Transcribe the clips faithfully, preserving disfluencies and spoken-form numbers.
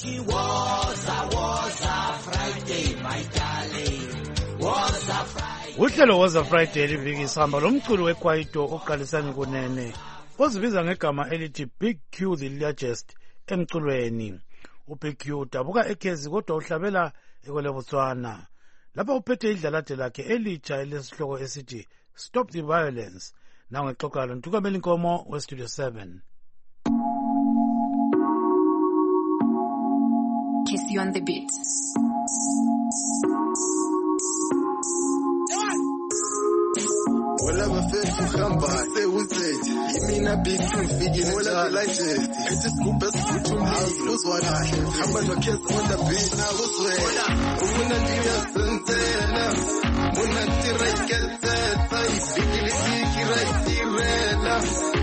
Bathi woza woza Friday my darling woza Friday. Uhlelo woza Friday liviki sihamba lomculo weKwaito oqalisana kunene ozibiza ngegama elithi Big Q the Largest emculweni. uBig Q dabuka eKezi kodwa uhlabela ekwele Botswana. Lapha uphethe idlalade lakhe elitsha elesihloko esithi Stop the Violence. Nawe xoxa lo Ntukamela Inkomo we Studio seven. Kiss you on the beat. Whatever fits you come by, say who's it? You mean I be too figure all of like this. It's just good best food to me. I was what I I'm gonna kiss on the beat. Now what's way? When I do your sentena, when I see right get set, I figure it right there.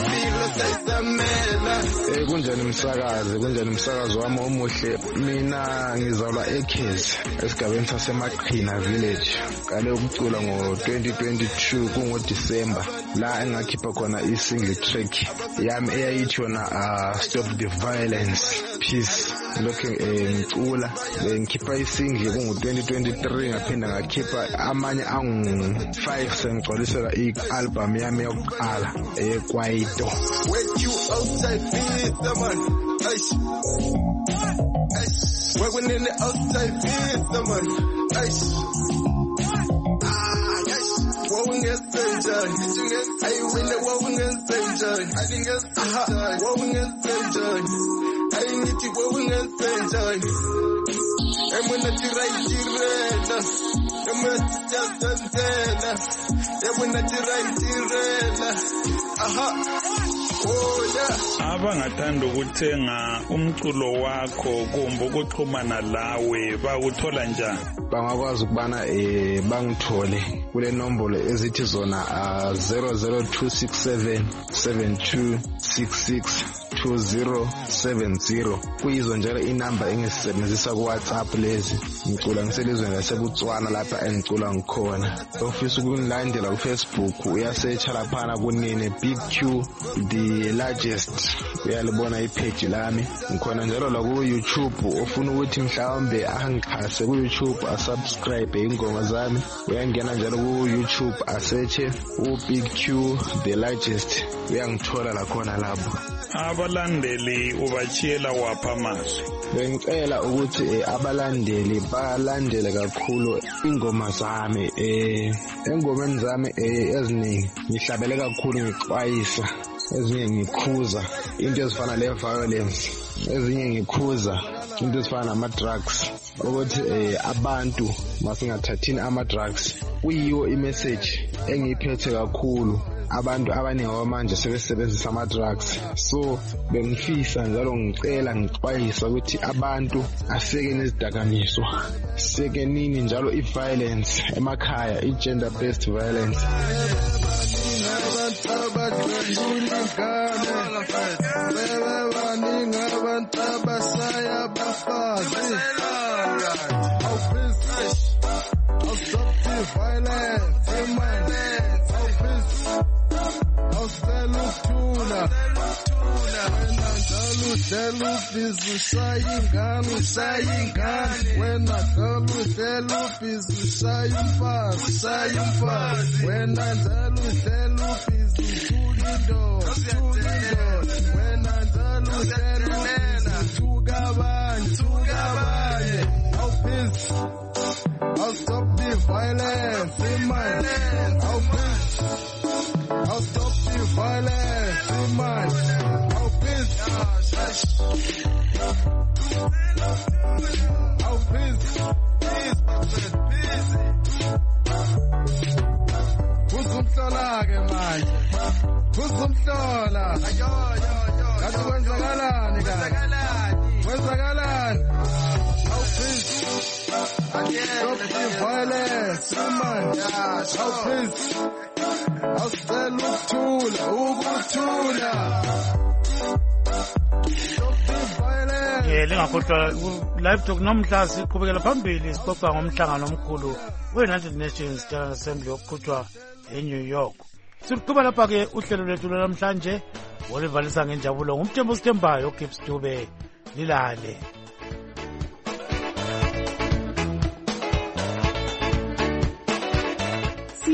Eh kunjani umsakazi kunjani umsakazi wami omuhle mina ngizalwa eKezi esigabeni saseMaqhina village kale ukucula ngo twenty twenty-two kungo December la engakhipha khona i-single track yami eyayithi yona Stop the Violence Peace lokho ngicula ngikhipha i-single kungo twenty twenty-three ngaphinda ngakhipha amanye angu five sengigcwalisela i-album yami yokuqala eKwaito. When you outside pizza man, aish, aish. When in the outside pizza man, aish, ah, aish. Wowing is danger, I win the wowing is danger, I think it's danger. Wowing is danger, I need to wowing is danger. And when I try to run, I'm just antenna. And when I try to run, aha. Abangathanda ukuthenga umculo wakho kumbe ukuxhumana lawe bakuthola njani? Bangakwazi ukubana eh bangithole kule nombolo ezithi zona zero zero two six seven seven two six six two zero seven zero kuyizo njalo inamba engisebenzisa ku WhatsApp lezi ngicula ngiselizwe ngaseBotswana lapha engicula ngikhona. Ofisa ukungilandela ku Facebook uyasearch lapha kunene Big Q the Largest uyalibona ipage lami ngikhona njalo la ku YouTube ofuna ukuthi mhlawumbe angixhase ku YouTube asubscribe ingoma zami uyangena njalo ku YouTube asearch u Big Q the Largest uyangithola la khona lapho. Abalandeli ubachiyela wapha amazwi. Bengicela ukuthi abalandeli balandele kakhulu ingoma zami eh engomeni zami eziningi ngihlabele kakhulu ngixwayisa ezinye ngikhuza into ezifana le violence ezinye ngikhuza into ezifana nama drugs ukuthi abantu masingathathini ama drugs kuyiyo imessage engiyiphethe kakhulu. Abantu abaningi abamanje sebesebenzisa ama drugs so bengifisa njalo ngicela ngixwayisa ukuthi abantu aseke nezidakamiswa seke nini njalo i-violence emakhaya i-gender based violence. Delufizu sayingani sayingani wena delufizu sayumfazi sayumfazi wena delufizu tulido tulido wena delufizu tugabanye tugabanye how peace I'll stop the violence in my how peace I'll stop the violence in my how peace how peace peace peace Kuzumhlola ke manje Kuzumhlola ayo ayo ayo kathi kwenzakalani kathi kwenzakalani how peace Stop the violence, man. How peace? I'll sell ukuthula, ukuthula. Stop the violence. Yeah, lingakhohlwa live talk nomhla siqhubekela phambili sixoxa ngomhlangano omkhulu we-United Nations General Assembly oqhutshwa eNew York. Siqhubeka lapha ke uhlelo lwethu namhlanje olivalisa ngenjabulo ngumthembu Sithembayo Gibbs Dube lilale.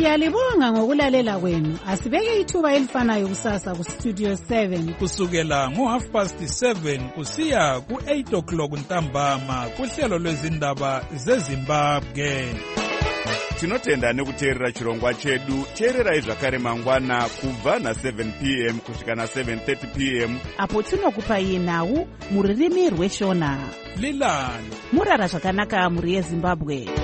Siyalibonga ngokulalela kwenu. Asibeke ithuba elifanayo kusasa ku Studio seven. Kusukela ngo half past seven kusiya ku eight o'clock ntambama kuhlelo lwezindaba zeZimbabwe. Tinotenda nekuteerera chirongwa chedu. Teererai zvakare mangwana kubva na seven p m kusvika na seven thirty p m apo tinokupai nhau muririmi rweshona. Lilani murara zvakanaka muri yeZimbabwe.